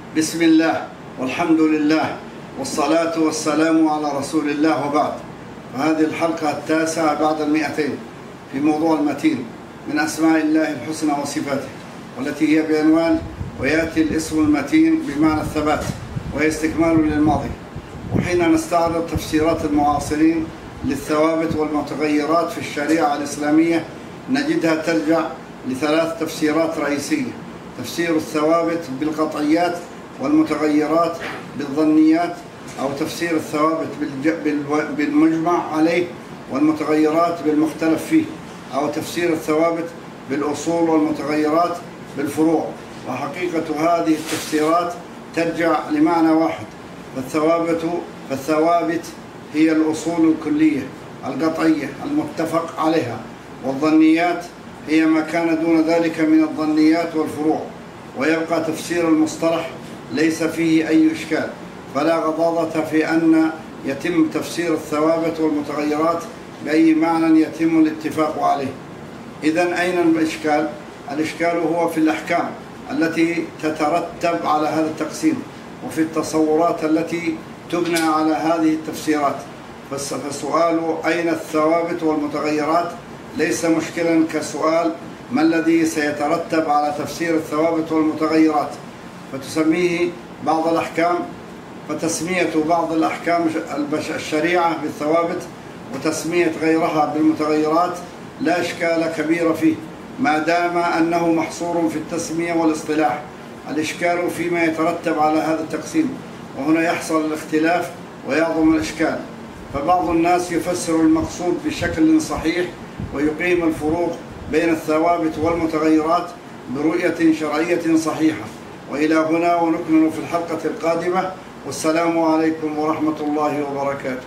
بسم الله والحمد لله والصلاة والسلام على رسول الله، وبعد. فهذه الحلقة 9 بعد 200 في موضوع المتين من أسماء الله الحسنى وصفاته، والتي هي بعنوان ويأتي الاسم المتين بمعنى الثبات، وهي استكمال للماضي. وحين نستعرض تفسيرات المعاصرين للثوابت والمتغيرات في الشريعة الإسلامية نجدها ترجع لثلاث تفسيرات رئيسية: تفسير الثوابت بالقطعيات، والمتغيرات بالظنيات، أو تفسير الثوابت بالمجمع عليه، والمتغيرات بالمختلف فيه، أو تفسير الثوابت بالأصول والمتغيرات بالفروع. وحقيقة هذه التفسيرات ترجع لمعنى واحد: فالثوابت هي الأصول الكلية القطعية المتفق عليها، والظنيات هي ما كان دون ذلك من الظنيات والفروع. ويبقى تفسير المصطلح ليس فيه أي إشكال، فلا غضاضة في أن يتم تفسير الثوابت والمتغيرات بأي معنى يتم الاتفاق عليه. إذن أين الإشكال؟ الإشكال هو في الأحكام التي تترتب على هذا التقسيم، وفي التصورات التي تبنى على هذه التفسيرات. فالسؤال أين الثوابت والمتغيرات ليس مشكلا كسؤال ما الذي سيترتب على تفسير الثوابت والمتغيرات. فتسميه بعض الأحكام، فتسمية بعض الأحكام الشريعة بالثوابت وتسمية غيرها بالمتغيرات لا إشكال كبير فيه، ما دام أنه محصور في التسمية والاصطلاح. الإشكال فيما يترتب على هذا التقسيم، وهنا يحصل الاختلاف ويعظم الإشكال. فبعض الناس يفسر المقصود بشكل صحيح ويقيم الفروق بين الثوابت والمتغيرات برؤية شرعية صحيحة. وإلى هنا، ونكمل في الحلقة القادمة، والسلام عليكم ورحمة الله وبركاته.